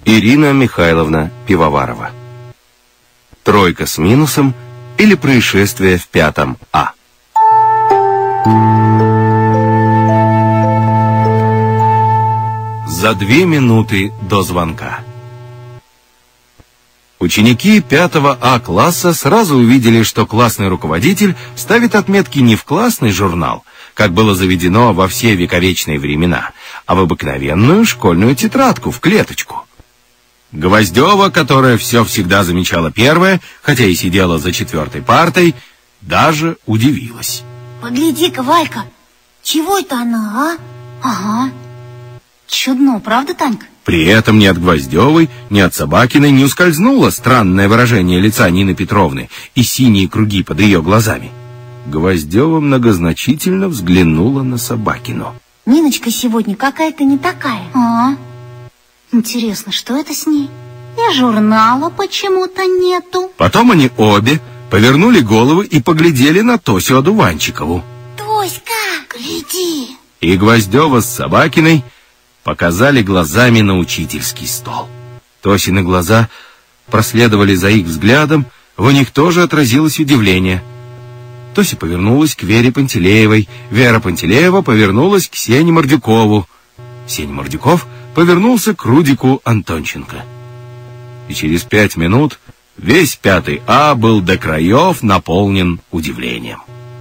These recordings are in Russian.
Ирина Михайловна Пивоварова. Тройка с минусом или происшествие в 5 А. За 2 минуты до звонка. Ученики 5 А класса сразу увидели, что классный руководитель ставит отметки не в классный журнал, как было заведено во все вековечные времена, а в обыкновенную школьную тетрадку в клеточку. Гвоздева, которая все всегда замечала первая, хотя и сидела за 4-й партой, даже удивилась. Погляди-ка, Валька, чего это она, а? Ага. Чудно, правда, Танька? При этом ни от Гвоздевой, ни от Собакиной не ускользнуло странное выражение лица Нины Петровны и синие круги под ее глазами. Гвоздева многозначительно взглянула на Собакину. Ниночка сегодня какая-то не такая. Интересно, что это с ней? И журнала почему-то нету. Потом они обе повернули головы и поглядели на Тосю Одуванчикову. Тоська, гляди! И Гвоздева с Собакиной показали глазами на учительский стол. Тосины глаза проследовали за их взглядом, в них тоже отразилось удивление. Тося повернулась к Вере Пантелеевой, Вера Пантелеева повернулась к Сене Мордюкову, Сеня Мордюков повернулся к Рудику Антонченко. И через 5 минут весь 5 А был до краев наполнен удивлением.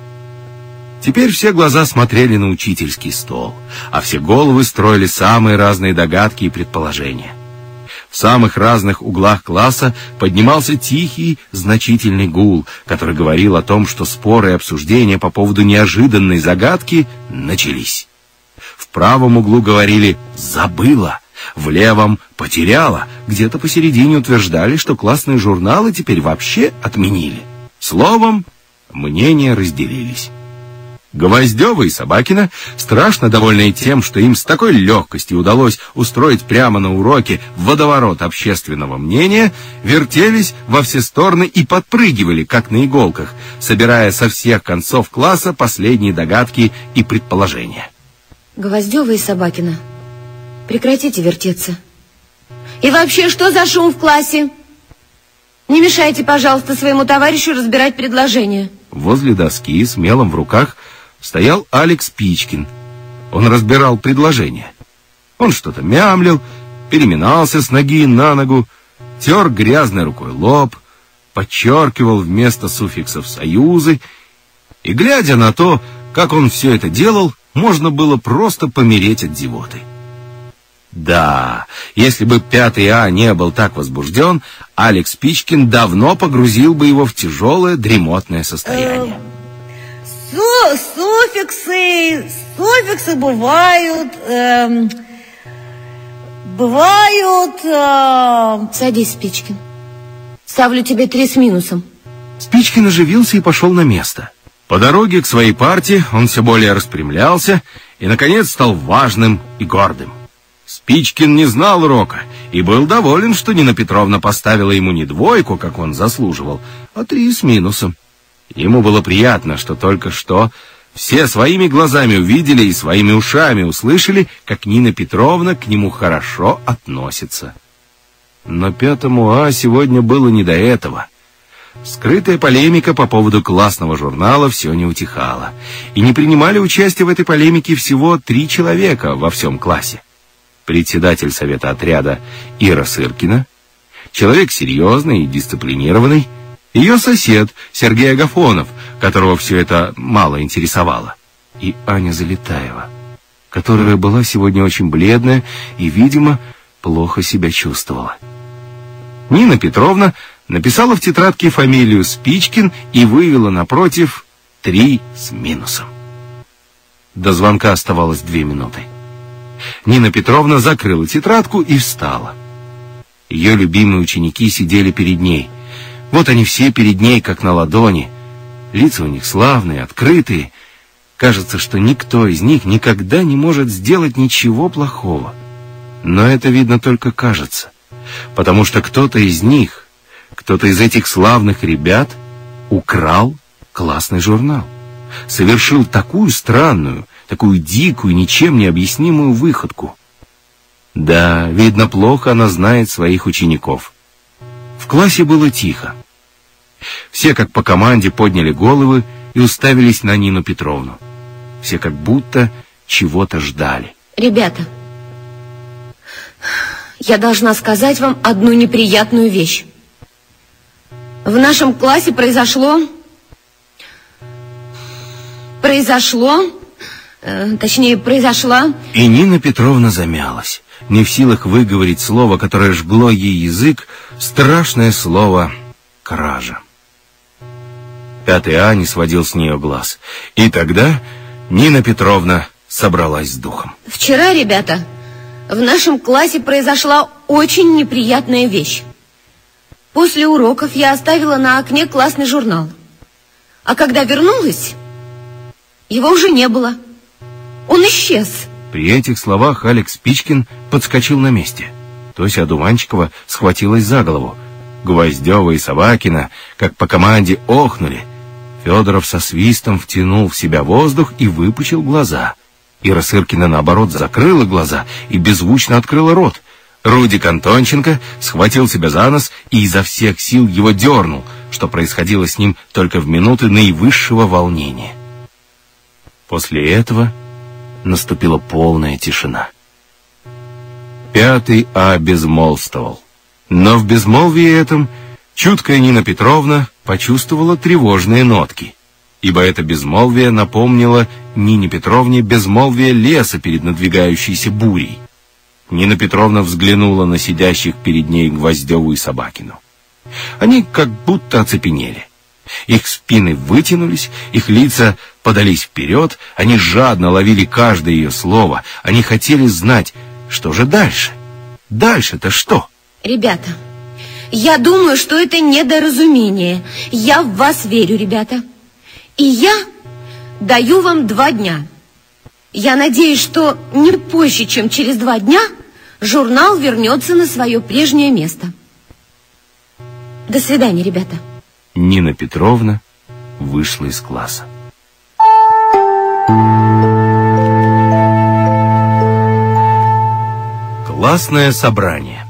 Теперь все глаза смотрели на учительский стол, а все головы строили самые разные догадки и предположения. В самых разных углах класса поднимался тихий, значительный гул, который говорил о том, что споры и обсуждения по поводу неожиданной загадки начались. В правом углу говорили «забыла», в левом «потеряла», где-то посередине утверждали, что классные журналы теперь вообще отменили. Словом, мнения разделились. Гвоздева и Собакина, страшно довольные тем, что им с такой легкостью удалось устроить прямо на уроке водоворот общественного мнения, вертелись во все стороны и подпрыгивали, как на иголках, собирая со всех концов класса последние догадки и предположения. Гвоздева и Собакина, прекратите вертеться. И вообще, что за шум в классе? Не мешайте, пожалуйста, своему товарищу разбирать предложения. Возле доски с мелом в руках стоял Алекс Пичкин. Он разбирал предложения. Он что-то мямлил, переминался с ноги на ногу, тер грязной рукой лоб, подчеркивал вместо суффиксов союзы. И, глядя на то, как он все это делал, можно было просто помереть от зевоты. Да, если бы 5 А не был так возбужден, Алекс Пичкин давно погрузил бы его в тяжелое дремотное состояние. Суффиксы бывают... Садись, Спичкин. Ставлю тебе 3 с минусом. Спичкин оживился и пошел на место. По дороге к своей парте он все более распрямлялся и, наконец, стал важным и гордым. Спичкин не знал урока и был доволен, что Нина Петровна поставила ему не 2, как он заслуживал, а 3 с минусом. Ему было приятно, что только что все своими глазами увидели и своими ушами услышали, как Нина Петровна к нему хорошо относится. Но 5 А сегодня было не до этого. Скрытая полемика по поводу классного журнала все не утихала, и не принимали участие в этой полемике всего 3 человека во всем классе. Председатель совета отряда Ира Сыркина, человек серьезный и дисциплинированный, ее сосед Сергей Агафонов, которого все это мало интересовало, и Аня Залетаева, которая была сегодня очень бледная и, видимо, плохо себя чувствовала. Нина Петровна написала в тетрадке фамилию Спичкин и вывела напротив 3 с минусом. До звонка оставалось 2 минуты. Нина Петровна закрыла тетрадку и встала. Ее любимые ученики сидели перед ней. Вот они все перед ней, как на ладони. Лица у них славные, открытые. Кажется, что никто из них никогда не может сделать ничего плохого. Но это видно только кажется, потому что кто-то из них, кто-то из этих славных ребят украл классный журнал, совершил такую странную, такую дикую, ничем не объяснимую выходку. Да, видно, плохо она знает своих учеников. В классе было тихо. Все, как по команде, подняли головы и уставились на Нину Петровну. Все как будто чего-то ждали. Ребята, я должна сказать вам одну неприятную вещь. В нашем классе произошла И Нина Петровна замялась, не в силах выговорить слово, которое жгло ей язык, страшное слово «кража». 5 А не сводил с нее глаз. И тогда Нина Петровна собралась с духом. Вчера, ребята, в нашем классе произошла очень неприятная вещь. После уроков я оставила на окне классный журнал. А когда вернулась, его уже не было. Он исчез. При этих словах Алекс Спичкин подскочил на месте. Тося Одуванчикова схватилась за голову. Гвоздева и Собакина, как по команде, охнули. Федоров со свистом втянул в себя воздух и выпучил глаза. Ира Сыркина, наоборот, закрыла глаза и беззвучно открыла рот. Рудик Антонченко схватил себя за нос и изо всех сил его дернул, что происходило с ним только в минуты наивысшего волнения. После этого наступила полная тишина. 5 А безмолвствовал. Но в безмолвии этом чуткая Нина Петровна почувствовала тревожные нотки, ибо это безмолвие напомнило Нине Петровне безмолвие леса перед надвигающейся бурей. Нина Петровна взглянула на сидящих перед ней Гвоздеву и Собакину. Они как будто оцепенели. Их спины вытянулись, их лица подались вперед, они жадно ловили каждое ее слово, они хотели знать, что же дальше. Дальше-то что? Ребята, я думаю, что это недоразумение. Я в вас верю, ребята. И я даю вам 2 дня. Я надеюсь, что не позже, чем через 2 дня журнал вернется на свое прежнее место. До свидания, ребята. Нина Петровна вышла из класса. Классное собрание.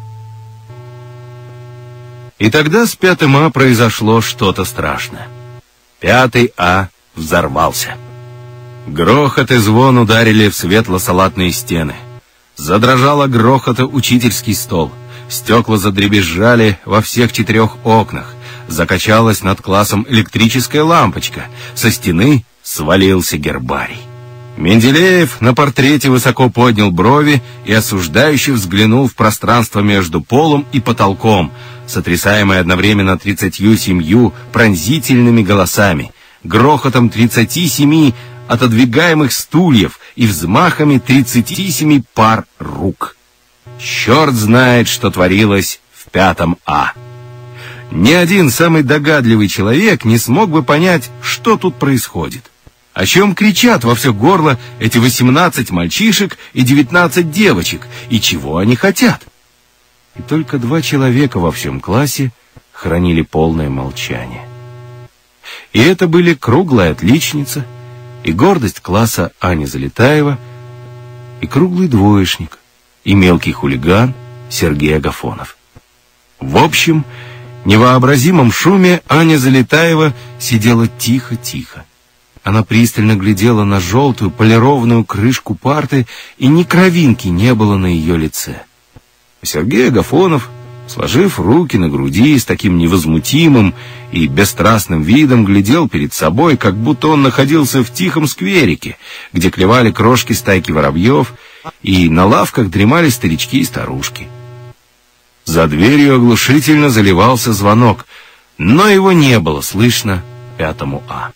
И тогда с 5 А произошло что-то страшное. 5 А взорвался. Грохот и звон ударили в светло-салатные стены. Задрожал от грохота учительский стол. Стекла задребезжали во всех 4 окнах. Закачалась над классом электрическая лампочка. Со стены свалился гербарий. Менделеев на портрете высоко поднял брови и осуждающе взглянул в пространство между полом и потолком, сотрясаемое одновременно 37 пронзительными голосами, грохотом 37 отодвигаемых стульев и взмахами 37 пар рук. Черт знает, что творилось в 5 А. Ни один самый догадливый человек не смог бы понять, что тут происходит. О чем кричат во все горло эти 18 мальчишек и 19 девочек, и чего они хотят? И только 2 человека во всем классе хранили полное молчание. И это были круглая отличница и гордость класса Аня Залетаева, и круглый двоечник, и мелкий хулиган Сергей Агафонов. В общем, в невообразимом шуме Аня Залетаева сидела тихо-тихо. Она пристально глядела на желтую полированную крышку парты, и ни кровинки не было на ее лице. Сергей Агафонов, сложив руки на груди, с таким невозмутимым и бесстрастным видом глядел перед собой, как будто он находился в тихом скверике, где клевали крошки стайки воробьев, и на лавках дремали старички и старушки. За дверью оглушительно заливался звонок, но его не было слышно 5 А.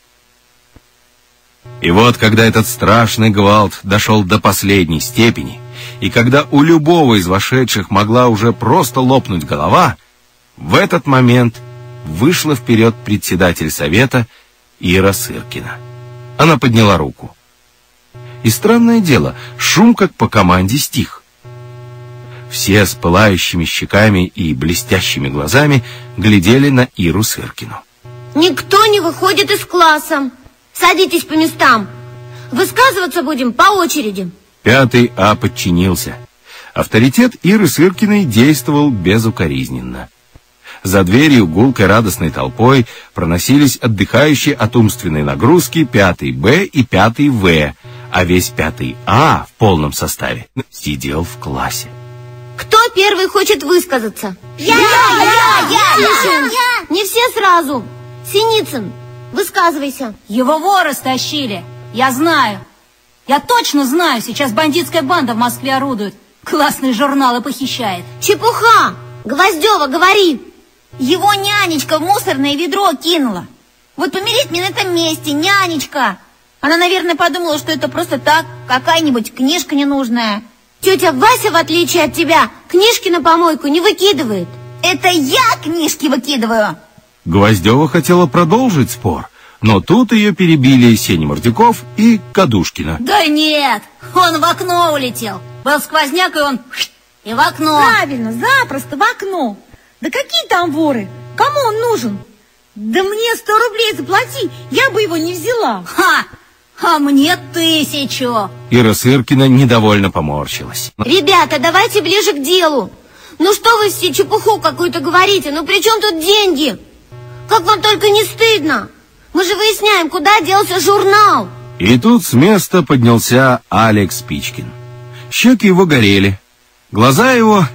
И вот, когда этот страшный гвалт дошел до последней степени, и когда у любого из вошедших могла уже просто лопнуть голова, в этот момент вышла вперед председатель совета Ира Сыркина. Она подняла руку. И странное дело, шум как по команде стих. Все с пылающими щеками и блестящими глазами глядели на Иру Сыркину. Никто не выходит из класса. Садитесь по местам. Высказываться будем по очереди. 5 А подчинился. Авторитет Иры Сыркиной действовал безукоризненно. За дверью гулкой радостной толпой проносились отдыхающие от умственной нагрузки 5-й Б и 5-й В, а весь 5-й А в полном составе сидел в классе. Кто первый хочет высказаться? Я! Не все сразу. Синицын, высказывайся. Его воры стащили. Я знаю. Я точно знаю, сейчас бандитская банда в Москве орудует. Классные журналы похищает. Чепуха! Гвоздева, говори. Его нянечка в мусорное ведро кинула. Вот помереть мне на этом месте, нянечка. Она, наверное, подумала, что это просто так, какая-нибудь книжка ненужная. Тетя Вася, в отличие от тебя, книжки на помойку не выкидывает. Это я книжки выкидываю. Гвоздева хотела продолжить спор, но тут ее перебили Сеня Мордюков и Кадушкина. Да нет, он в окно улетел. Был сквозняк, и он и в окно. Правильно, запросто в окно. Да какие там воры? Кому он нужен? Да мне 100 рублей заплати, я бы его не взяла. Ха! А мне 1000. Ира Сыркина недовольно поморщилась. Ребята, давайте ближе к делу. Ну что вы все чепуху какую-то говорите? Ну при чем тут деньги? Как вам только не стыдно? Мы же выясняем, куда делся журнал. И тут с места поднялся Алекс Спичкин. Щеки его горели. Глаза его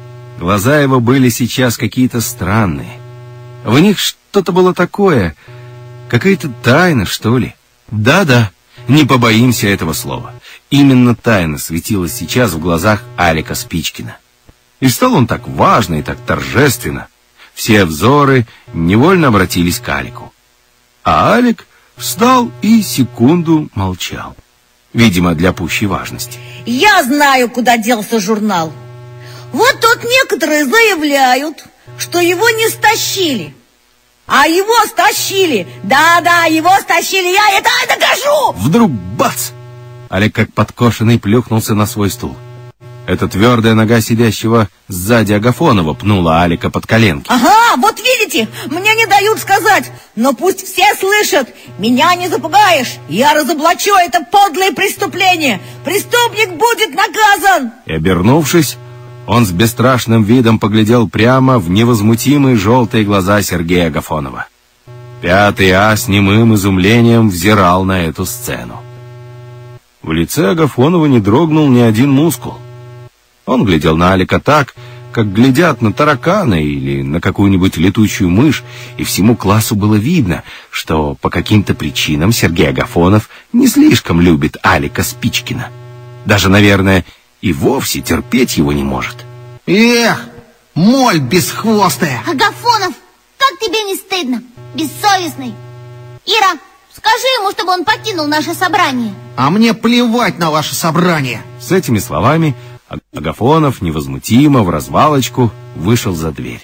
были сейчас какие-то странные. В них что-то было такое, какая-то тайна, что ли. Да-да, не побоимся этого слова. Именно тайна светилась сейчас в глазах Алика Спичкина. И стал он так важно и так торжественно. Все взоры невольно обратились к Алику. А Алик встал и секунду молчал. Видимо, для пущей важности. Я знаю, куда делся журнал. Вот тут некоторые заявляют, что его не стащили. А его стащили. Да-да, его стащили. Я это докажу. Вдруг бац! Алик как подкошенный плюхнулся на свой стул. Эта твердая нога сидящего сзади Агафонова пнула Алика под коленки. Ага, вот видите, мне не дают сказать. Но пусть все слышат. Меня не запугаешь. Я разоблачу это подлое преступление. Преступник будет наказан. И, обернувшись, он с бесстрашным видом поглядел прямо в невозмутимые желтые глаза Сергея Агафонова. 5-й А с немым изумлением взирал на эту сцену. В лице Агафонова не дрогнул ни один мускул. Он глядел на Алика так, как глядят на таракана или на какую-нибудь летучую мышь, и всему классу было видно, что по каким-то причинам Сергей Агафонов не слишком любит Алика Спичкина. Даже, наверное, и вовсе терпеть его не может. Эх, моль бесхвостая! Агафонов, как тебе не стыдно? Бессовестный. Ира, скажи ему, чтобы он покинул наше собрание. А мне плевать на ваше собрание. С этими словами Агафонов невозмутимо вразвалочку вышел за дверь.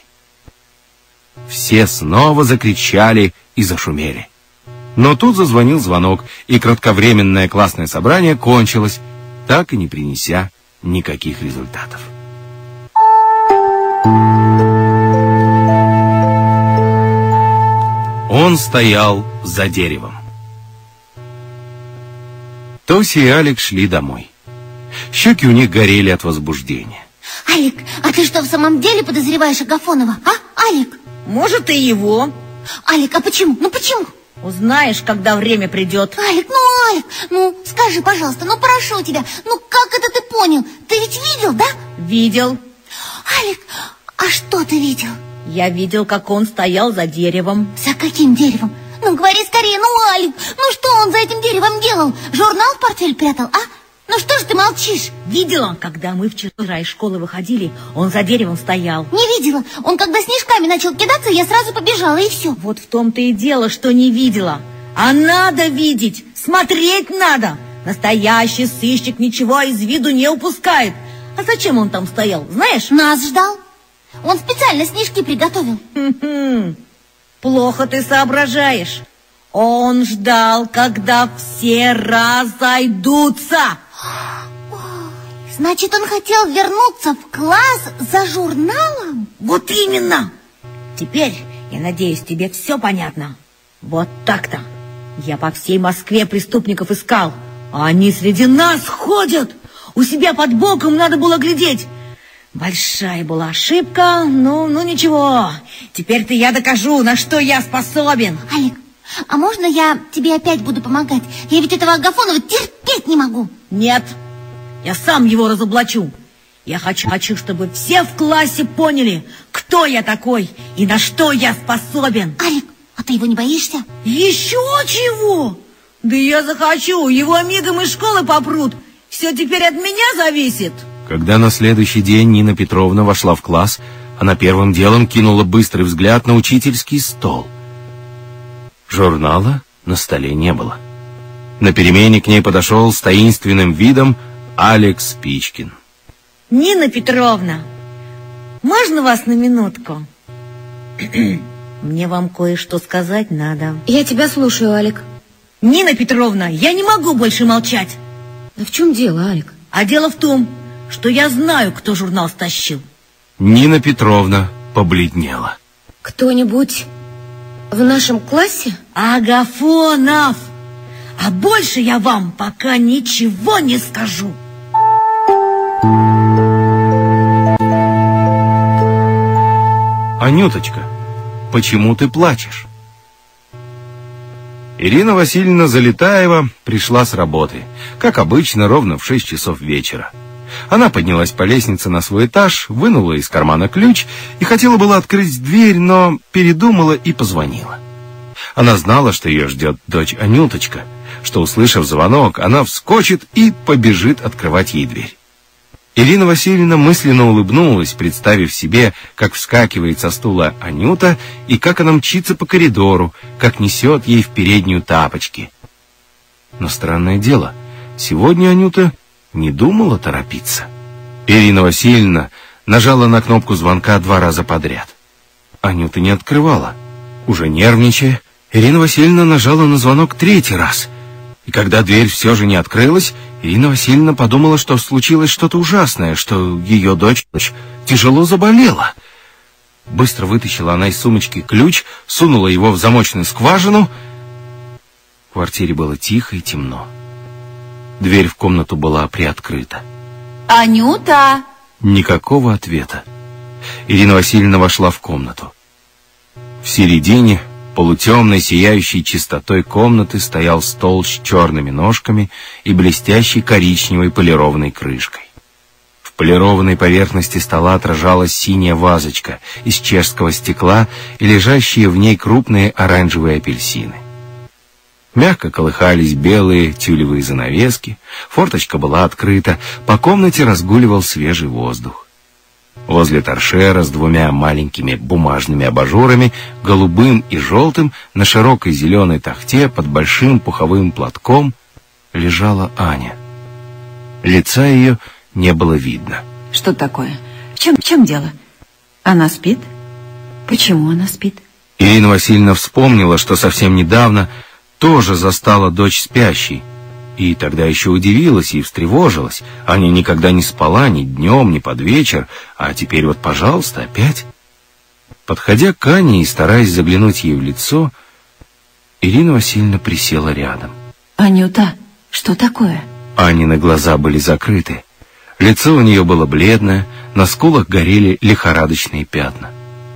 Все снова закричали и зашумели. Но тут зазвонил звонок, и кратковременное классное собрание кончилось, так и не принеся никаких результатов. Он стоял за деревом. Тося и Алик шли домой. Щеки у них горели от возбуждения. Алик, а ты что, в самом деле подозреваешь Агафонова, а, Алик? Может, и его. Алик, а почему? Ну почему? Узнаешь, когда время придет. Алик, скажи, пожалуйста, прошу тебя, как это ты понял? Ты ведь видел, да? Видел. Алик, а что ты видел? Я видел, как он стоял за деревом. За каким деревом? Говори скорее, Алик, что он за этим деревом делал? Журнал в портфель прятал, а? Что ж ты молчишь? Видела, когда мы вчера из школы выходили, он за деревом стоял. Не видела. Он когда снежками начал кидаться, я сразу побежала, и все. Вот в том-то и дело, что не видела. А надо видеть, смотреть надо. Настоящий сыщик ничего из виду не упускает. А зачем он там стоял, знаешь? Нас ждал. Он специально снежки приготовил. Плохо ты соображаешь. Он ждал, когда все разойдутся. Значит, он хотел вернуться в класс за журналом? Вот именно. Теперь, я надеюсь, тебе все понятно. Вот так-то. Я по всей Москве преступников искал, а они среди нас ходят. У себя под боком надо было глядеть. Большая была ошибка, ну ничего. Теперь-то я докажу, на что я способен. Алик, а можно я тебе опять буду помогать? Я ведь этого Агафонова терпеть не могу. Нет, я сам его разоблачу. Я хочу, чтобы все в классе поняли, кто я такой и на что я способен. Алик, а ты его не боишься? Еще чего? Да я захочу, его мигом из школы попрут. Все теперь от меня зависит. Когда на следующий день Нина Петровна вошла в класс, она первым делом кинула быстрый взгляд на учительский стол. Журнала на столе не было. На перемене к ней подошел с таинственным видом Алекс Спичкин. Нина Петровна, можно вас на минутку? Мне вам кое-что сказать надо. Я тебя слушаю, Алик. Нина Петровна, я не могу больше молчать. Да в чем дело, Алик? А дело в том, что я знаю, кто журнал стащил. Нина Петровна побледнела. Кто-нибудь в нашем классе? Агафонов! А больше я вам пока ничего не скажу. Анюточка, почему ты плачешь? Ирина Васильевна Залетаева пришла с работы, как обычно, ровно в 6 часов вечера. Она поднялась по лестнице на свой этаж, вынула из кармана ключ и хотела было открыть дверь, но передумала и позвонила. Она знала, что ее ждет дочь Анюточка, что, услышав звонок, она вскочит и побежит открывать ей дверь. Ирина Васильевна мысленно улыбнулась, представив себе, как вскакивает со стула Анюта и как она мчится по коридору, как несет ей в переднюю тапочки. Но странное дело, сегодня Анюта не думала торопиться. Ирина Васильевна нажала на кнопку звонка 2 раза подряд. Анюта не открывала. Уже нервничая, Ирина Васильевна нажала на звонок 3-й раз. И когда дверь все же не открылась, Ирина Васильевна подумала, что случилось что-то ужасное, что ее дочь тяжело заболела. Быстро вытащила она из сумочки ключ, сунула его в замочную скважину. В квартире было тихо и темно. Дверь в комнату была приоткрыта. Анюта! Никакого ответа. Ирина Васильевна вошла в комнату. В середине полутемной, сияющей чистотой комнаты стоял стол с черными ножками и блестящей коричневой полированной крышкой. В полированной поверхности стола отражалась синяя вазочка из чешского стекла и лежащие в ней крупные оранжевые апельсины. Мягко колыхались белые тюлевые занавески, форточка была открыта, по комнате разгуливал свежий воздух. Возле торшера с 2 маленькими бумажными абажурами, голубым и желтым, на широкой зеленой тахте под большим пуховым платком лежала Аня. Лица ее не было видно. Что такое? В чем дело? Она спит? Почему она спит? Ирина Васильевна вспомнила, что совсем недавно тоже застала дочь спящей. И тогда еще удивилась и встревожилась. Аня никогда не спала ни днем, ни под вечер, а теперь вот, пожалуйста, опять. Подходя к Ане и стараясь заглянуть ей в лицо, Ирина Васильевна присела рядом. Анюта, что такое? Анины глаза были закрыты. Лицо у нее было бледное, на скулах горели лихорадочные пятна.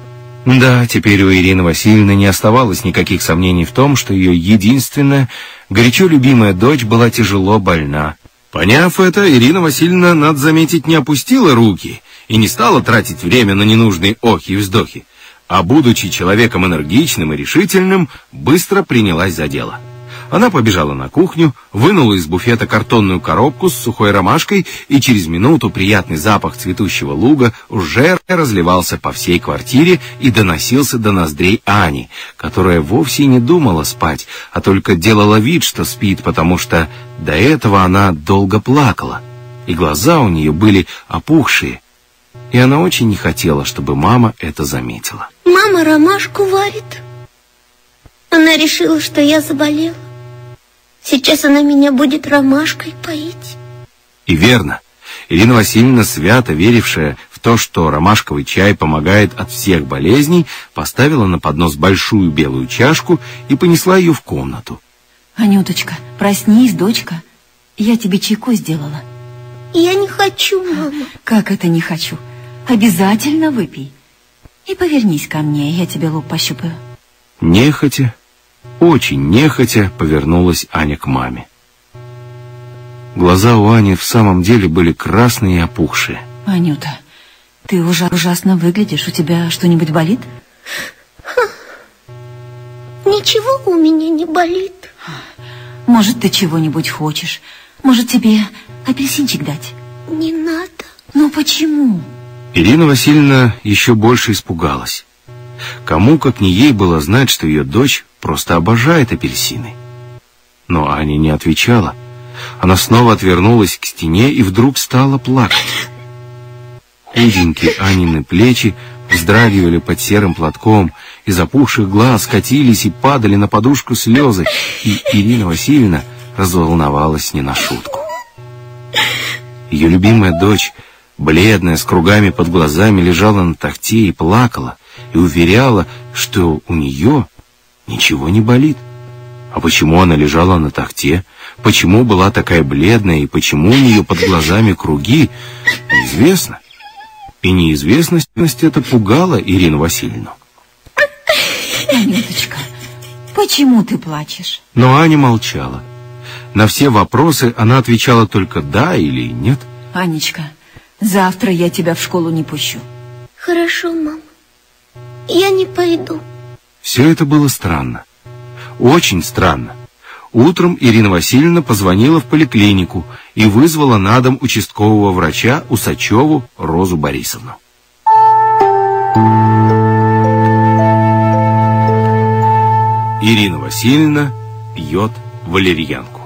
Да, теперь у Ирины Васильевны не оставалось никаких сомнений в том, что ее единственная, горячо любимая дочь была тяжело больна. Поняв это, Ирина Васильевна, надо заметить, не опустила руки и не стала тратить время на ненужные охи и вздохи, а, будучи человеком энергичным и решительным, быстро принялась за дело. Она побежала на кухню, вынула из буфета картонную коробку с сухой ромашкой, и через минуту приятный запах цветущего луга уже разливался по всей квартире и доносился до ноздрей Ани, которая вовсе не думала спать, а только делала вид, что спит, потому что до этого она долго плакала, и глаза у нее были опухшие, и она очень не хотела, чтобы мама это заметила. Мама ромашку варит. Она решила, что я заболела. Сейчас она меня будет ромашкой поить. И верно. Ирина Васильевна, свято верившая в то, что ромашковый чай помогает от всех болезней, поставила на поднос большую белую чашку и понесла ее в комнату. Анюточка, проснись, дочка. Я тебе чайку сделала. Я не хочу, мама. Как это не хочу? Обязательно выпей. И повернись ко мне, я тебе лоб пощупаю. Нехотя, очень нехотя повернулась Аня к маме. Глаза у Ани в самом деле были красные и опухшие. Анюта, ты ужасно выглядишь. У тебя что-нибудь болит? Ничего у меня не болит. Может, ты чего-нибудь хочешь? Может, тебе апельсинчик дать? Не надо. Ну почему? Ирина Васильевна еще больше испугалась. Кому, как не ей, было знать, что ее дочь просто обожает апельсины. Но Аня не отвечала. Она снова отвернулась к стене и вдруг стала плакать. Худенькие Анины плечи вздрагивали под серым платком, из опухших глаз катились и падали на подушку слезы, и Ирина Васильевна разволновалась не на шутку. Ее любимая дочь, бледная, с кругами под глазами, лежала на тахте и плакала, и уверяла, что у нее ничего не болит. А почему она лежала на тахте, почему была такая бледная и почему у нее под глазами круги, неизвестно. И неизвестность эта пугала Ирину Васильевну. Анюточка, почему ты плачешь? Но Аня молчала. На все вопросы она отвечала только «да» или «нет». Анечка, завтра я тебя в школу не пущу. Хорошо, мама. Я не пойду. Все это было странно. Очень странно. Утром Ирина Васильевна позвонила в поликлинику и вызвала на дом участкового врача Усачеву Розу Борисовну. Ирина Васильевна пьет валерьянку.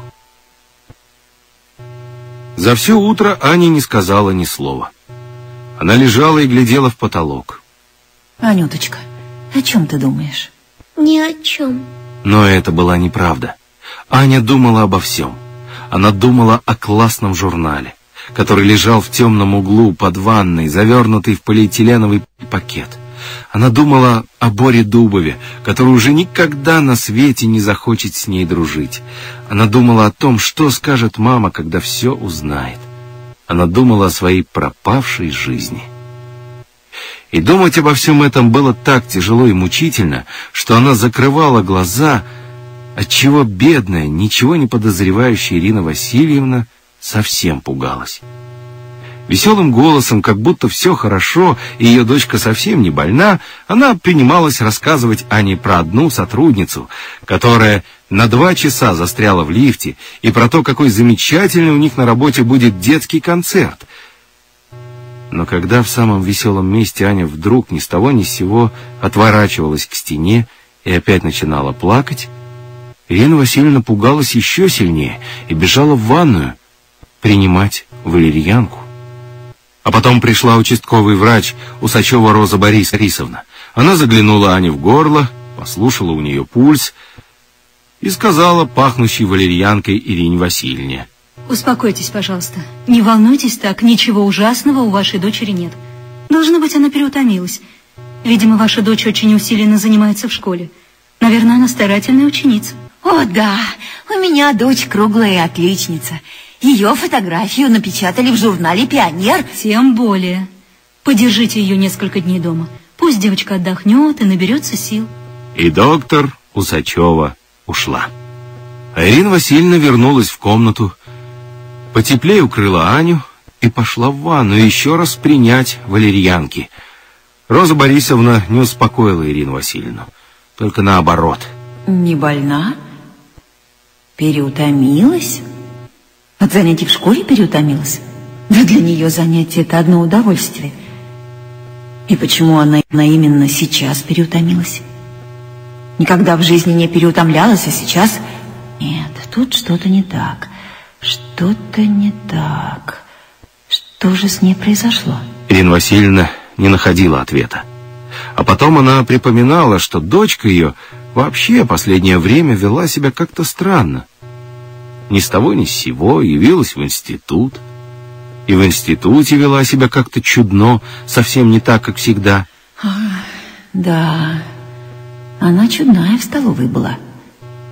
За все утро Аня не сказала ни слова. Она лежала и глядела в потолок. Анюточка, о чем ты думаешь? Ни о чем. Но это была неправда. Аня думала обо всем. Она думала о классном журнале, который лежал в темном углу под ванной, завернутый в полиэтиленовый пакет. Она думала о Боре Дубове, который уже никогда на свете не захочет с ней дружить. Она думала о том, что скажет мама, когда все узнает. Она думала о своей пропавшей жизни. И думать обо всем этом было так тяжело и мучительно, что она закрывала глаза, отчего бедная, ничего не подозревающая Ирина Васильевна совсем пугалась. Веселым голосом, как будто все хорошо, и ее дочка совсем не больна, она принималась рассказывать Ане про одну сотрудницу, которая на 2 часа застряла в лифте, и про то, какой замечательный у них на работе будет детский концерт. Но когда в самом веселом месте Аня вдруг ни с того ни с сего отворачивалась к стене и опять начинала плакать, Ирина Васильевна пугалась еще сильнее и бежала в ванную принимать валерьянку. А потом пришла участковый врач Усачева Роза Борисовна. Она заглянула Ане в горло, послушала у нее пульс и сказала пахнущей валерьянкой Ирине Васильевне: «Успокойтесь, пожалуйста. Не волнуйтесь так, ничего ужасного у вашей дочери нет. Должно быть, она переутомилась. Видимо, ваша дочь очень усиленно занимается в школе. Наверное, она старательная ученица». О, да, у меня дочь круглая отличница. Ее фотографию напечатали в журнале «Пионер». Тем более. Подержите ее несколько дней дома. Пусть девочка отдохнет и наберется сил. И доктор Усачева ушла. А Ирина Васильевна вернулась в комнату, потеплее укрыла Аню и пошла в ванну еще раз принять валерьянки. Роза Борисовна не успокоила Ирину Васильевну, только наоборот. Не больна? Переутомилась? От занятий в школе переутомилась? Да для нее занятие — это одно удовольствие. И почему она именно сейчас переутомилась? Никогда в жизни не переутомлялась, а сейчас... Нет, тут что-то не так. Что-то не так. Что же с ней произошло? Ирина Васильевна не находила ответа. А потом она припоминала, что дочка ее вообще последнее время вела себя как-то странно. Ни с того ни с сего явилась в институт. И в институте вела себя как-то чудно, совсем не так, как всегда. Да, она чудная в столовой была.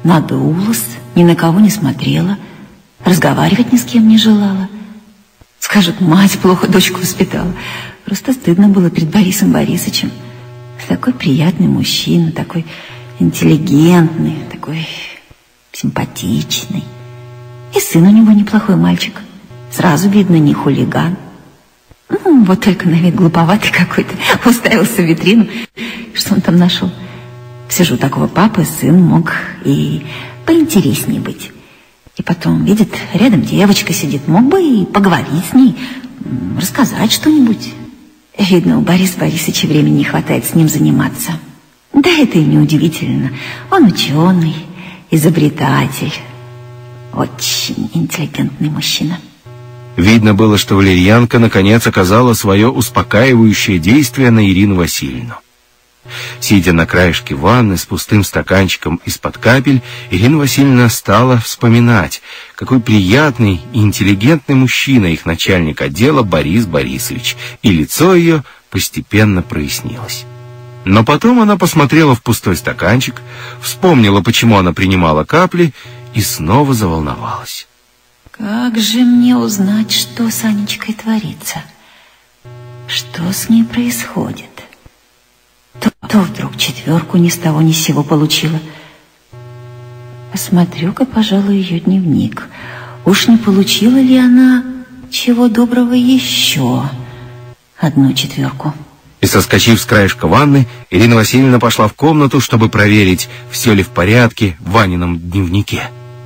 Надулась, ни на кого не смотрела, разговаривать ни с кем не желала. Скажут, мать плохо дочку воспитала. Просто стыдно было перед Борисом Борисовичем. Такой приятный мужчина, такой интеллигентный, такой симпатичный. И сын у него неплохой мальчик. Сразу видно, не хулиган. Ну, вот только на вид глуповатый какой-то. Уставился в витрину. Что он там нашел? Все же у такого папы сын мог и поинтереснее быть. И потом, видит, рядом девочка сидит. Мог бы и поговорить с ней, рассказать что-нибудь. Видно, у Бориса Борисовича времени не хватает с ним заниматься. Да это и не удивительно. Он ученый, изобретатель. Очень интеллигентный мужчина. Видно было, что валерьянка наконец оказала свое успокаивающее действие на Ирину Васильевну. Сидя на краешке ванны с пустым стаканчиком из-под капель, Ирина Васильевна стала вспоминать, какой приятный и интеллигентный мужчина их начальник отдела Борис Борисович, и лицо ее постепенно прояснилось. Но потом она посмотрела в пустой стаканчик, вспомнила, почему она принимала капли, и снова заволновалась. Как же мне узнать, что с Анечкой творится? Что с ней происходит? То вдруг 4 ни с того ни с сего получила. Посмотрю-ка, пожалуй, ее дневник. Уж не получила ли она чего доброго еще 1 4? И, соскочив с краешка ванны, Ирина Васильевна пошла в комнату, чтобы проверить, все ли в порядке в Ванином дневнике.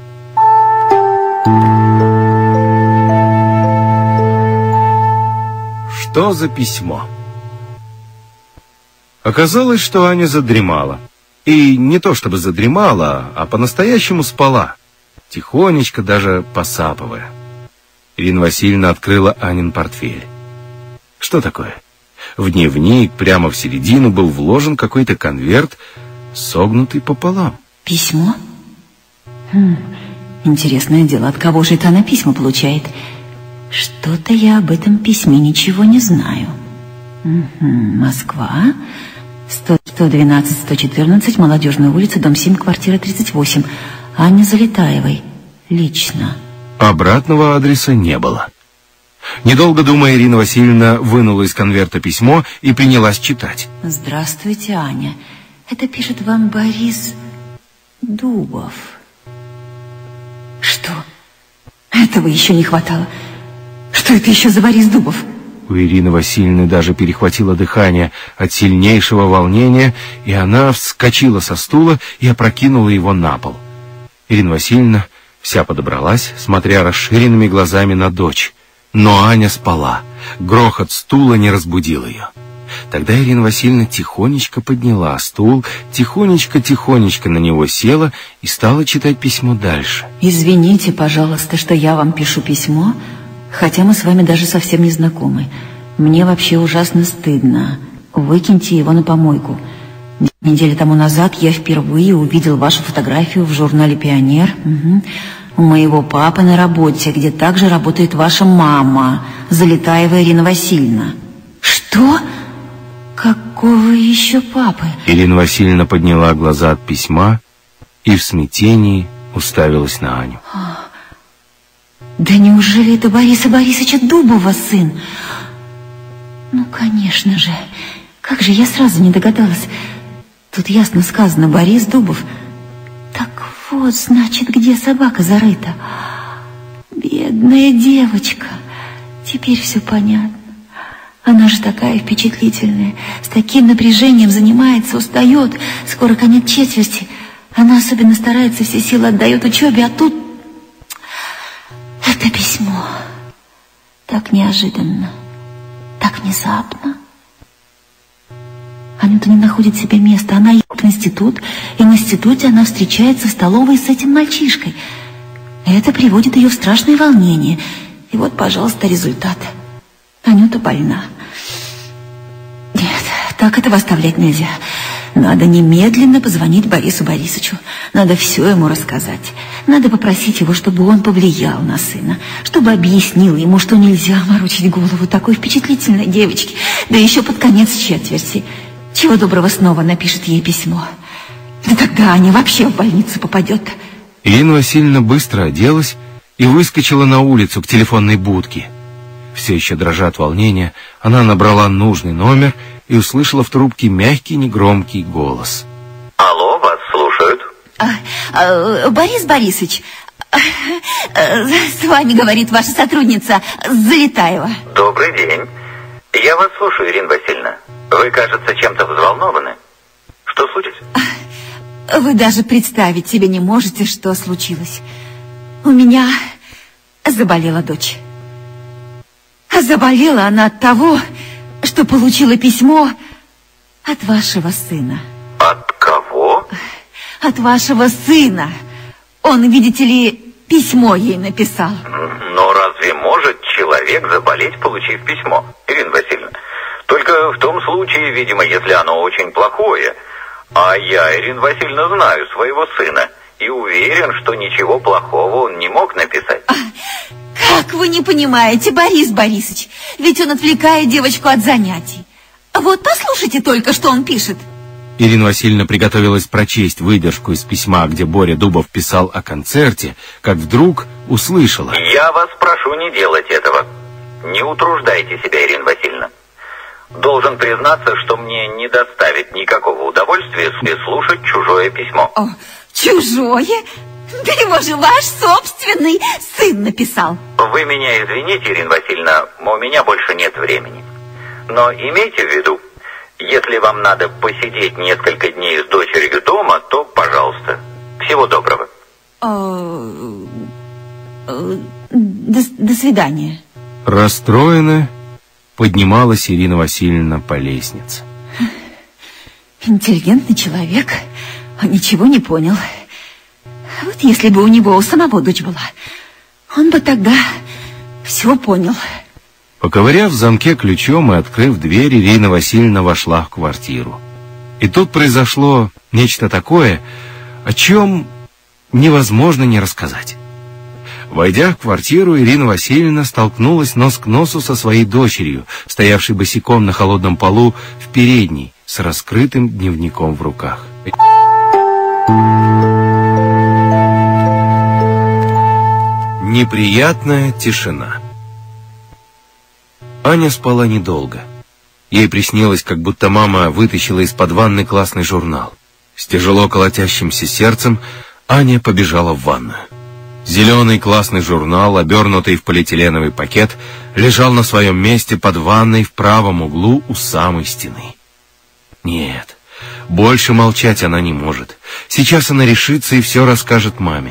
Что за письмо? Оказалось, что Аня задремала. И не то чтобы задремала, а по-настоящему спала, тихонечко, даже посапывая. Ирина Васильевна открыла Анин портфель. Что такое? В дневник прямо в середину был вложен какой-то конверт, согнутый пополам. Письмо? Интересное дело, от кого же это она письма получает? Что-то я об этом письме ничего не знаю. Москва, 112-114, Молодежная улица, дом 7, квартира 38. Анне Залетаевой. Лично. Обратного адреса не было. Недолго думая, Ирина Васильевна вынула из конверта письмо и принялась читать. Здравствуйте, Аня. Это пишет вам Борис Дубов. Что? Этого еще не хватало. Что это еще за Борис Дубов? У Ирины Васильевны даже перехватило дыхание от сильнейшего волнения, и она вскочила со стула и опрокинула его на пол. Ирина Васильевна вся подобралась, смотря расширенными глазами на дочь. Но Аня спала. Грохот стула не разбудил ее. Тогда Ирина Васильевна тихонечко подняла стул, тихонечко на него села и стала читать письмо дальше. Извините, пожалуйста, что я вам пишу письмо, хотя мы с вами даже совсем не знакомы. Мне вообще ужасно стыдно. Выкиньте его на помойку. Неделю тому назад я впервые увидел вашу фотографию в журнале «Пионер». У моего папы на работе, где также работает ваша мама, Залетаева Ирина Васильевна. Что? Какого еще папы? Ирина Васильевна подняла глаза от письма и в смятении уставилась на Аню. Да неужели это Бориса Борисовича Дубова сын? Ну, конечно же. Как же я сразу не догадалась. Тут ясно сказано «Борис Дубов». Так вот, значит, где собака зарыта. Бедная девочка. Теперь все понятно. Она же такая впечатлительная. С таким напряжением занимается, устает. Скоро конец четверти. Она особенно старается, все силы отдает учебе, а тут... Это письмо. Так неожиданно. Так внезапно. Анюта не находит себе места. Она едет в институт, и в институте она встречается в столовой с этим мальчишкой. Это приводит ее в страшное волнение. И вот, пожалуйста, результат. Анюта больна. Нет, так этого оставлять нельзя. Надо немедленно позвонить Борису Борисовичу. Надо все ему рассказать. Надо попросить его, чтобы он повлиял на сына, чтобы объяснил ему, что нельзя морочить голову такой впечатлительной девочке, да еще под конец четверти. Чего доброго снова напишет ей письмо. Да тогда Аня вообще в больницу попадет. Ирина Васильевна быстро оделась и выскочила на улицу к телефонной будке. Все еще дрожа от волнения, она набрала нужный номер и услышала в трубке мягкий, негромкий голос. Алло, вас слушают. Борис Борисович, с вами говорит ваша сотрудница Залетаева. Добрый день. Я вас слушаю, Ирина Васильевна. Вы, кажется, чем-то взволнованы. Что случилось? Вы даже представить себе не можете, что случилось. У меня заболела дочь. Заболела она от того, что получила письмо от вашего сына. От кого? От вашего сына. Он, видите ли, письмо ей написал. Но разве может человек заболеть, получив письмо, Ирина Васильевна? Только в том случае, видимо, если оно очень плохое. А я, Ирина Васильевна, знаю своего сына и уверен, что ничего плохого он не мог написать. Как вы не понимаете, Борис Борисович? Ведь он отвлекает девочку от занятий. Вот послушайте только, что он пишет. Ирина Васильевна приготовилась прочесть выдержку из письма, где Боря Дубов писал о концерте, как вдруг услышала. Я вас прошу не делать этого. Не утруждайте себя, Ирина Васильевна. Должен признаться, что мне не доставит никакого удовольствия слушать чужое письмо. О, чужое? Да его же ваш собственный сын написал. Вы меня извините, Ирина Васильевна, у меня больше нет времени. Но имейте в виду, если вам надо посидеть несколько дней с дочерью дома, то, пожалуйста. Всего доброго. До свидания. Расстроенная, поднималась Ирина Васильевна по лестнице. Интеллигентный человек, он ничего не понял. Вот если бы у него у самого дочь была, он бы тогда все понял. Поковыряв в замке ключом и открыв дверь, Ирина Васильевна вошла в квартиру. И тут произошло нечто такое, о чем невозможно не рассказать. Войдя в квартиру, Ирина Васильевна столкнулась нос к носу со своей дочерью, стоявшей босиком на холодном полу в передней, с раскрытым дневником в руках. Неприятная тишина. Аня спала недолго. Ей приснилось, как будто мама вытащила из-под ванны классный журнал. С тяжело колотящимся сердцем Аня побежала в ванную. Зеленый классный журнал, обернутый в полиэтиленовый пакет, лежал на своем месте под ванной в правом углу у самой стены. Нет, больше молчать она не может. Сейчас она решится и все расскажет маме.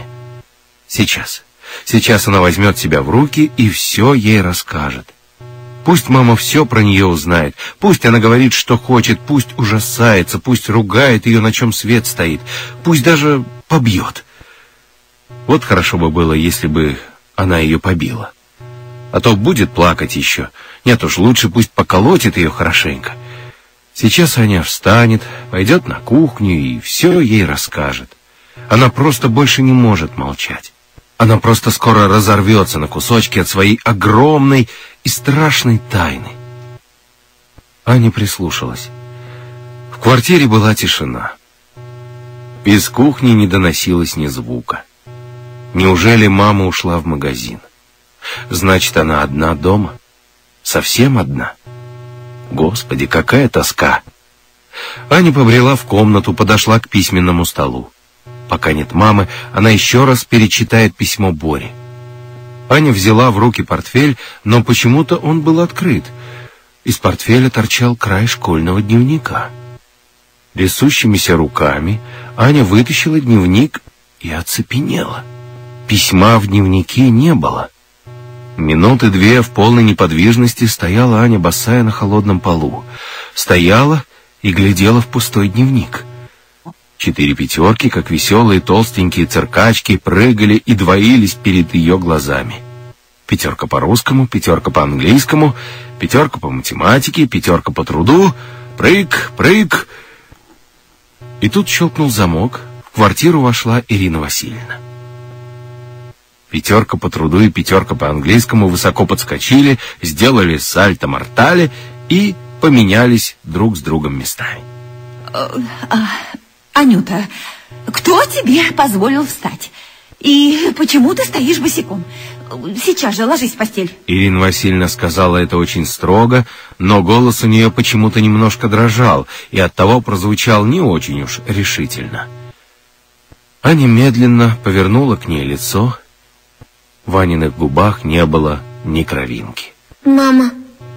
Сейчас она возьмет себя в руки и все ей расскажет. Пусть мама все про нее узнает, пусть она говорит, что хочет, пусть ужасается, пусть ругает ее, на чем свет стоит, пусть даже побьет. Вот хорошо бы было, если бы она ее побила. А то будет плакать еще. Нет уж, лучше пусть поколотит ее хорошенько. Сейчас Аня встанет, пойдет на кухню и все ей расскажет. Она просто больше не может молчать. Она просто скоро разорвется на кусочки от своей огромной и страшной тайны. Аня прислушалась. В квартире была тишина. Из кухни не доносилось ни звука. Неужели мама ушла в магазин? Значит, она одна дома? Совсем одна? Господи, какая тоска! Аня побрела в комнату, подошла к письменному столу. Пока нет мамы, она еще раз перечитает письмо Боре. Аня взяла в руки портфель, но почему-то он был открыт. Из портфеля торчал край школьного дневника. Трясущимися руками Аня вытащила дневник и оцепенела. Письма в дневнике не было. Минуты две в полной неподвижности стояла Аня босая на холодном полу. Стояла и глядела в пустой дневник. 4 пятерки, как веселые толстенькие циркачки, прыгали и двоились перед ее глазами. 5 по русскому, 5 по английскому, 5 по математике, 5 по труду. Прыг, прыг. И тут щелкнул замок. В квартиру вошла Ирина Васильевна. 5 по труду и 5 по английскому высоко подскочили, сделали сальто-мортале и поменялись друг с другом местами. Анюта, кто тебе позволил встать? И почему ты стоишь босиком? сейчас же ложись в постель. Ирина Васильевна сказала это очень строго, но голос у нее почему-то немножко дрожал, и оттого прозвучал не очень уж решительно. Аня медленно повернула к ней лицо. В Аниных губах не было ни кровинки. Мама,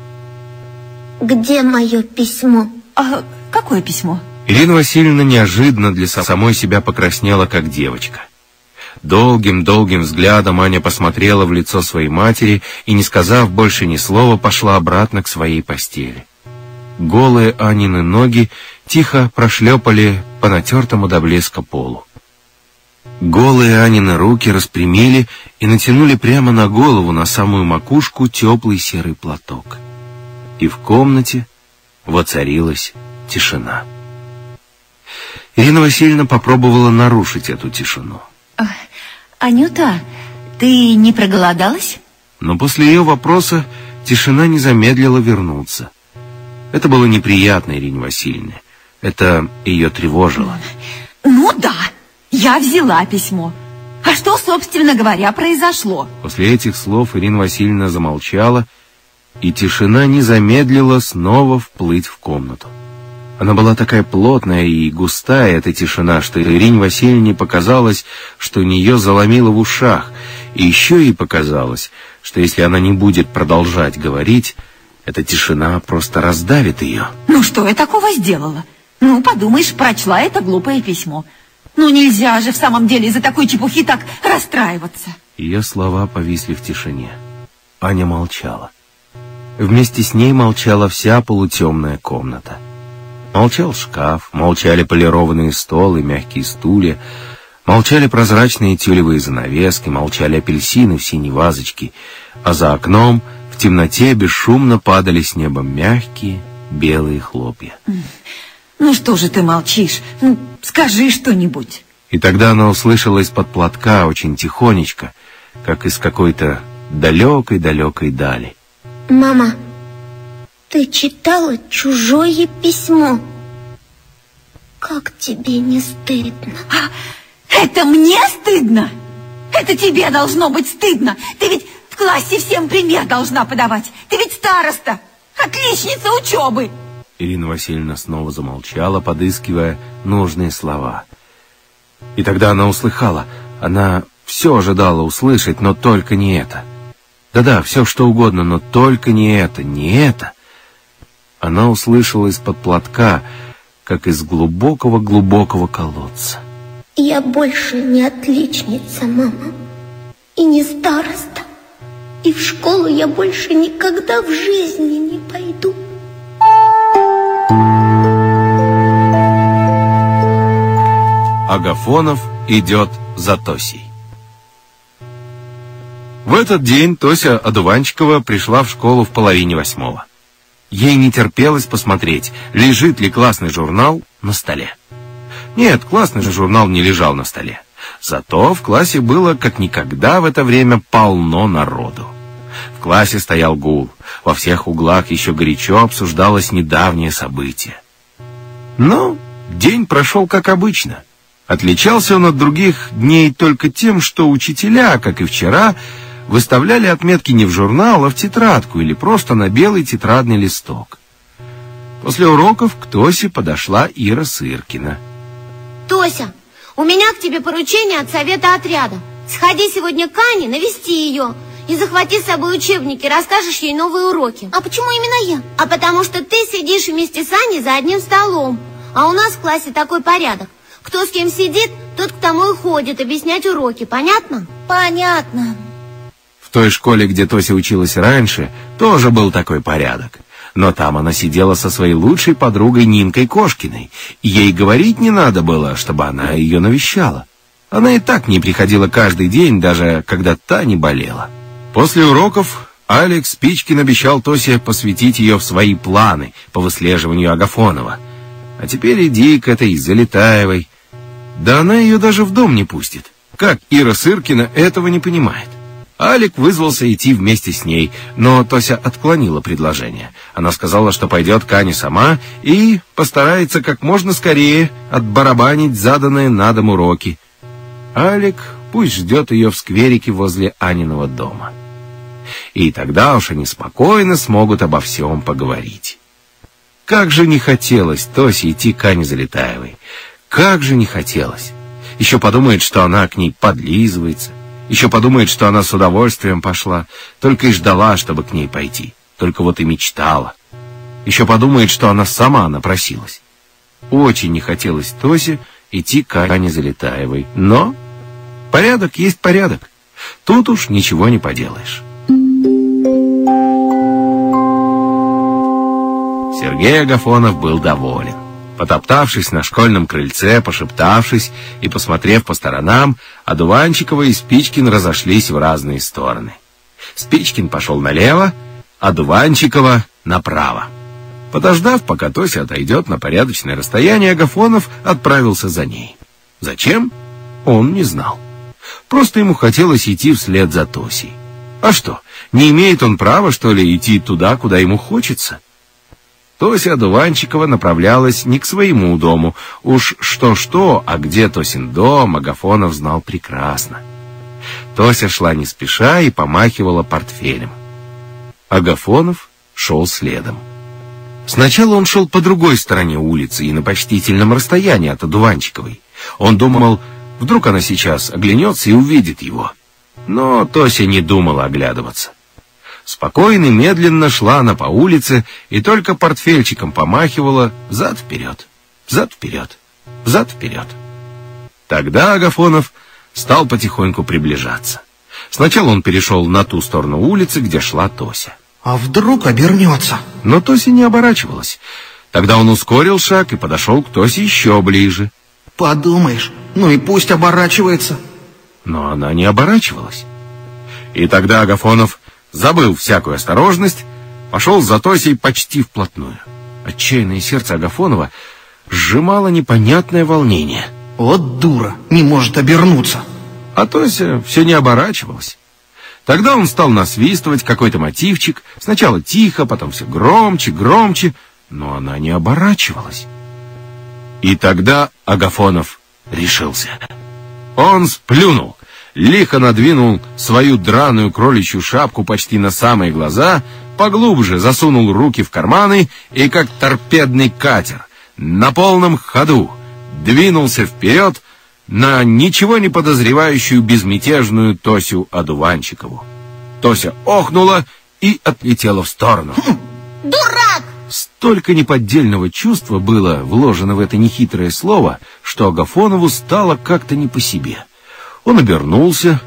где мое письмо? А какое письмо? Ирина Васильевна неожиданно для самой себя покраснела, как девочка. Долгим-долгим взглядом Аня посмотрела в лицо своей матери и, не сказав больше ни слова, пошла обратно к своей постели. Голые Анины ноги тихо прошлепали по натертому до блеска полу. Голые Анины руки распрямили и натянули прямо на голову, на самую макушку, теплый серый платок. И в комнате воцарилась тишина. Ирина Васильевна попробовала нарушить эту тишину. Анюта, ты не проголодалась? Но после ее вопроса тишина не замедлила вернуться. Это было неприятно Ирине Васильевне. Это ее тревожило. Ну да, я взяла письмо. А что, собственно говоря, произошло? После этих слов Ирина Васильевна замолчала, и тишина не замедлила снова вплыть в комнату. Она была такая плотная и густая, эта тишина, что Ирине Васильевне показалось, что у нее заломило в ушах, и еще ей показалось, что если она не будет продолжать говорить, эта тишина просто раздавит ее. Ну что я такого сделала? Ну, подумаешь, прочла это глупое письмо. Ну нельзя же в самом деле из-за такой чепухи так расстраиваться. Ее слова повисли в тишине. Аня молчала. Вместе с ней молчала вся полутемная комната. Молчал шкаф, молчали полированные стол и мягкие стулья, молчали прозрачные тюлевые занавески, молчали апельсины в синей вазочке, а за окном в темноте бесшумно падали с неба мягкие белые хлопья. Ну что же ты молчишь? Ну, скажи что-нибудь. И тогда она услышала из-под платка очень тихонечко, как из какой-то далекой-далекой дали. Мама, ты читала чужое письмо? Как тебе не стыдно? Это мне стыдно? Это тебе должно быть стыдно. Ты ведь в классе всем пример должна подавать. Ты ведь староста, отличница учебы. Ирина Васильевна снова замолчала, подыскивая нужные слова. И тогда она услыхала. Она все ожидала услышать, но только не это. Да-да, все что угодно, но только не это, не это. Она услышала из-под платка, как из глубокого-глубокого колодца. Я больше не отличница, мама, и не староста. И в школу я больше никогда в жизни не пойду. Агафонов идет за Тосей. В этот день Тося Одуванчикова пришла в школу в 7:30. Ей не терпелось посмотреть, лежит ли классный журнал на столе. Нет, классный же журнал не лежал на столе. Зато в классе было как никогда в это время полно народу. В классе стоял гул. Во всех углах еще горячо обсуждалось недавнее событие. Но день прошел как обычно. Отличался он от других дней только тем, что учителя, как и вчера, выставляли отметки не в журнал, а в тетрадку или просто на белый тетрадный листок. После уроков к Тосе подошла Ира Сыркина. Тося, у меня к тебе поручение от совета отряда. Сходи сегодня к Ане, навести ее и захвати с собой учебники, расскажешь ей новые уроки. А почему именно я? А потому что ты сидишь вместе с Аней за одним столом, а у нас в классе такой порядок. Кто с кем сидит, тот к тому и ходит объяснять уроки, понятно? Понятно. В той школе, где Тося училась раньше, тоже был такой порядок. Но там она сидела со своей лучшей подругой Нинкой Кошкиной, и ей говорить не надо было, чтобы она ее навещала. Она и так не приходила каждый день, даже когда та не болела. После уроков Алекс Спичкин обещал Тосе посвятить ее в свои планы по выслеживанию Агафонова. А теперь иди к этой Залетаевой. Да она ее даже в дом не пустит. Как Ира Сыркина этого не понимает? Алик вызвался идти вместе с ней, но Тося отклонила предложение. Она сказала, что пойдет к Ане сама и постарается как можно скорее отбарабанить заданные на дом уроки. Алик пусть ждет ее в скверике возле Аниного дома. И тогда уж они спокойно смогут обо всем поговорить. Как же не хотелось Тосе идти к Ане Залетаевой. Как же не хотелось. Еще подумает, что она к ней подлизывается. Еще подумает, что она с удовольствием пошла, только и ждала, чтобы к ней пойти. Только вот и мечтала. Еще подумает, что она сама напросилась. Очень не хотелось Тосе идти к Ане Залетаевой. Но порядок есть порядок. Тут уж ничего не поделаешь. Сергей Агафонов был доволен. Потоптавшись на школьном крыльце, пошептавшись и посмотрев по сторонам, Одуванчикова и Спичкин разошлись в разные стороны. Спичкин пошел налево, Одуванчикова направо. Подождав, пока Тося отойдет на порядочное расстояние, Агафонов отправился за ней. Зачем? Он не знал. Просто ему хотелось идти вслед за Тосей. А что, не имеет он права, что ли, идти туда, куда ему хочется? Тося Одуванчикова направлялась не к своему дому. Уж что-что, а где Тосин дом, Агафонов знал прекрасно. Тося шла не спеша и помахивала портфелем. Агафонов шел следом. Сначала он шел по другой стороне улицы и на почтительном расстоянии от Одуванчиковой. Он думал, вдруг она сейчас оглянется и увидит его. Но Тося не думала оглядываться. Спокойно и медленно шла она по улице и только портфельчиком помахивала взад-вперед, взад-вперед, взад-вперед. Тогда Агафонов стал потихоньку приближаться. Сначала он перешел на ту сторону улицы, где шла Тося. А вдруг обернется? Но Тося не оборачивалась. Тогда он ускорил шаг и подошел к Тосе еще ближе. Подумаешь, ну и пусть оборачивается. Но она не оборачивалась. И тогда Агафонов забыл всякую осторожность, пошел за Тосей почти вплотную. Отчаянное сердце Агафонова сжимало непонятное волнение. Вот дура, не может обернуться. А Тося все не оборачивалась. Тогда он стал насвистывать какой-то мотивчик, сначала тихо, потом все громче, громче, но она не оборачивалась. И тогда Агафонов решился. Он сплюнул, лихо надвинул свою драную кроличью шапку почти на самые глаза, поглубже засунул руки в карманы и, как торпедный катер, на полном ходу двинулся вперед на ничего не подозревающую безмятежную Тосю Одуванчикову. Тося охнула и отлетела в сторону. Дурак! Столько неподдельного чувства было вложено в это нехитрое слово, что Агафонову стало как-то не по себе. Он обернулся.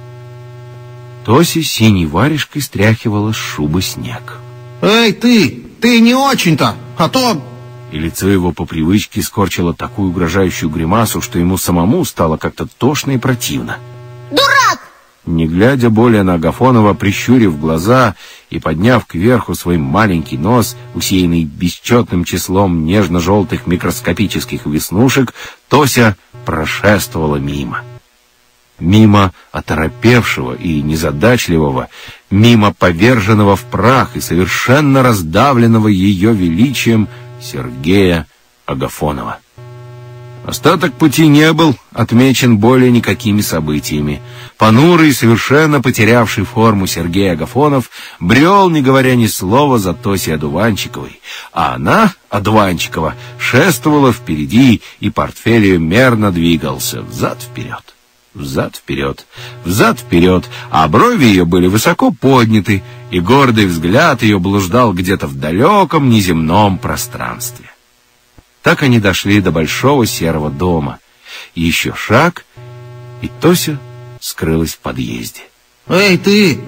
Тося синей варежкой стряхивала с шубы снег. Эй, ты не очень-то, а то... И лицо его по привычке скорчило такую угрожающую гримасу, что ему самому стало как-то тошно и противно. Дурак! Не глядя более на Агафонова, прищурив глаза и подняв кверху свой маленький нос, усеянный бесчетным числом нежно-желтых микроскопических веснушек, Тося прошествовала мимо. Мимо оторопевшего и незадачливого, мимо поверженного в прах и совершенно раздавленного ее величием Сергея Агафонова. Остаток пути не был отмечен более никакими событиями. Понурый, совершенно потерявший форму Сергей Агафонов, брел, не говоря ни слова, за Тосей Одуванчиковой, а она, Одуванчикова, шествовала впереди, и портфель ее мерно двигался взад-вперед. Взад-вперед, взад-вперед, а брови ее были высоко подняты, и гордый взгляд ее блуждал где-то в далеком неземном пространстве. Так они дошли до большого серого дома. Еще шаг, и Тося скрылась в подъезде. Эй, ты,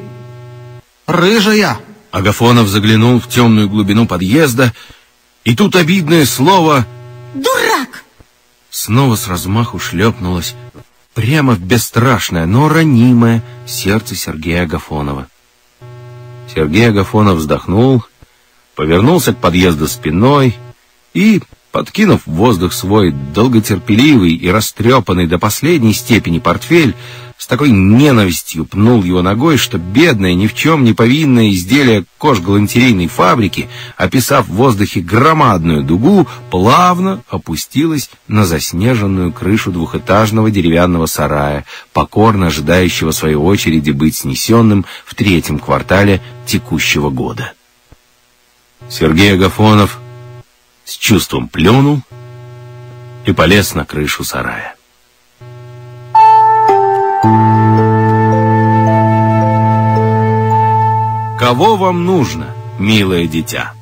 рыжая! Агафонов заглянул в темную глубину подъезда, и тут обидное слово «Дурак!» снова с размаху шлепнулось прямо в бесстрашное, но ранимое сердце Сергея Агафонова. Сергей Агафонов вздохнул, повернулся к подъезду спиной и, подкинув в воздух свой долготерпеливый и растрепанный до последней степени портфель, с такой ненавистью пнул его ногой, что бедное, ни в чем не повинное изделие кожгалантерейной фабрики, описав в воздухе громадную дугу, плавно опустилось на заснеженную крышу двухэтажного деревянного сарая, покорно ожидающего своей очереди быть снесенным в 3-м квартале текущего года. Сергей Агафонов с чувством плюнул и полез на крышу сарая. Кого вам нужно, милое дитя?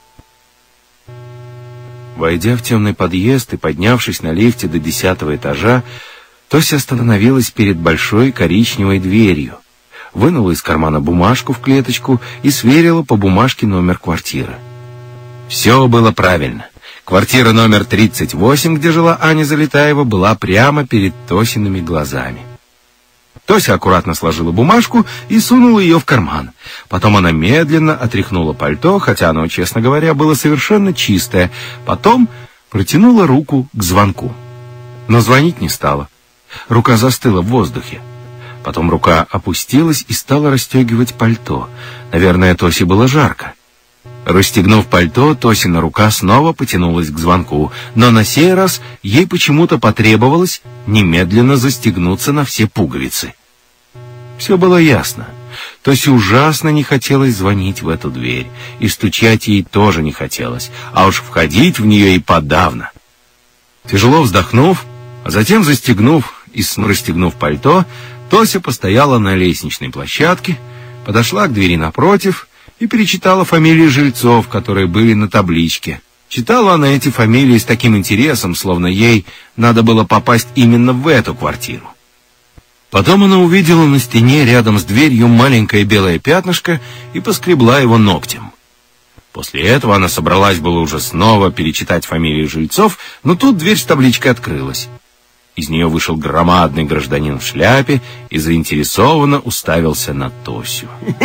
Войдя в темный подъезд и поднявшись на лифте до 10-го этажа, Тося остановилась перед большой коричневой дверью, вынула из кармана бумажку в клеточку и сверила по бумажке номер квартиры. Все было правильно. Квартира номер 38, где жила Аня Залетаева, была прямо перед Тосиными глазами. Тося аккуратно сложила бумажку и сунула ее в карман. Потом она медленно отряхнула пальто, хотя оно, честно говоря, было совершенно чистое. Потом протянула руку к звонку. Но звонить не стала. Рука застыла в воздухе. Потом рука опустилась и стала расстегивать пальто. Наверное, Тосе было жарко. Расстегнув пальто, Тосина рука снова потянулась к звонку, но на сей раз ей почему-то потребовалось немедленно застегнуться на все пуговицы. Все было ясно. Тосе ужасно не хотелось звонить в эту дверь, и стучать ей тоже не хотелось, а уж входить в нее и подавно. Тяжело вздохнув, а затем застегнув и расстегнув пальто, Тося постояла на лестничной площадке, подошла к двери напротив и перечитала фамилии жильцов, которые были на табличке. Читала она эти фамилии с таким интересом, словно ей надо было попасть именно в эту квартиру. Потом она увидела на стене рядом с дверью маленькое белое пятнышко и поскребла его ногтем. После этого она собралась было уже снова перечитать фамилии жильцов, но тут дверь с табличкой открылась. Из нее вышел громадный гражданин в шляпе и заинтересованно уставился на Тосю.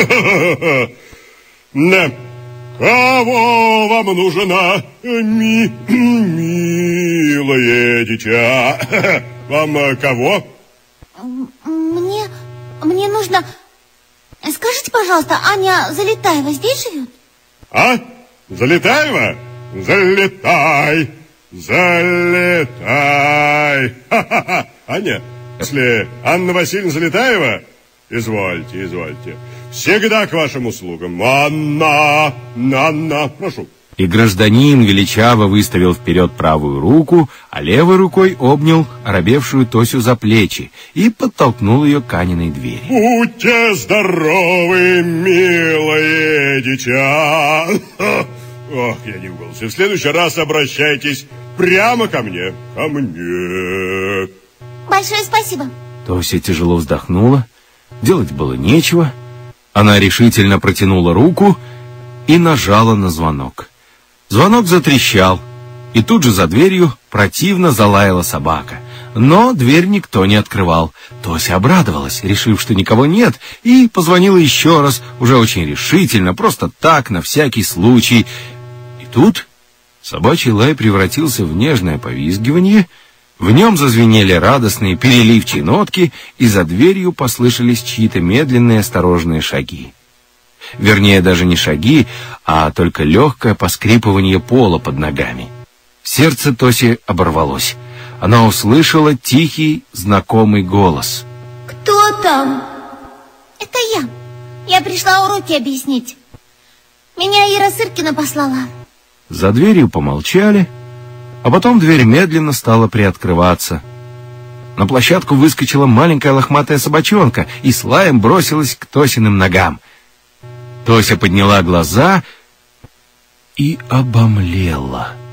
Да. Кого вам нужна, милое дитя? Вам кого? Мне нужно... Скажите, пожалуйста, Аня Залетаева здесь живет? А? Залетаева? Залетай! Залетай! Ха-ха-ха! Аня, если Анна Васильевна Залетаева... Извольте, извольте. Всегда к вашим услугам. Анна, прошу. И гражданин величаво выставил вперед правую руку, а левой рукой обнял оробевшую Тосю за плечи и подтолкнул ее к Аниной двери. Будьте здоровы, милое дитя. Ох, я не в голосе. В следующий раз обращайтесь прямо ко мне. Ко мне. Большое спасибо. Тося тяжело вздохнула. Делать было нечего. Она решительно протянула руку и нажала на звонок. Звонок затрещал, и тут же за дверью противно залаяла собака. Но дверь никто не открывал. Тося обрадовалась, решив, что никого нет, и позвонила еще раз, уже очень решительно, просто так, на всякий случай. И тут собачий лай превратился в нежное повизгивание. В нем зазвенели радостные переливчие нотки, и за дверью послышались чьи-то медленные осторожные шаги. Вернее, даже не шаги, а только легкое поскрипывание пола под ногами. Сердце Тоси оборвалось. Она услышала тихий, знакомый голос. Кто там? Это я. Я пришла уроки объяснить. Меня Ира Сыркина послала. За дверью помолчали, а потом дверь медленно стала приоткрываться. На площадку выскочила маленькая лохматая собачонка и с лаем бросилась к Тосиным ногам. Тося подняла глаза и обомлела.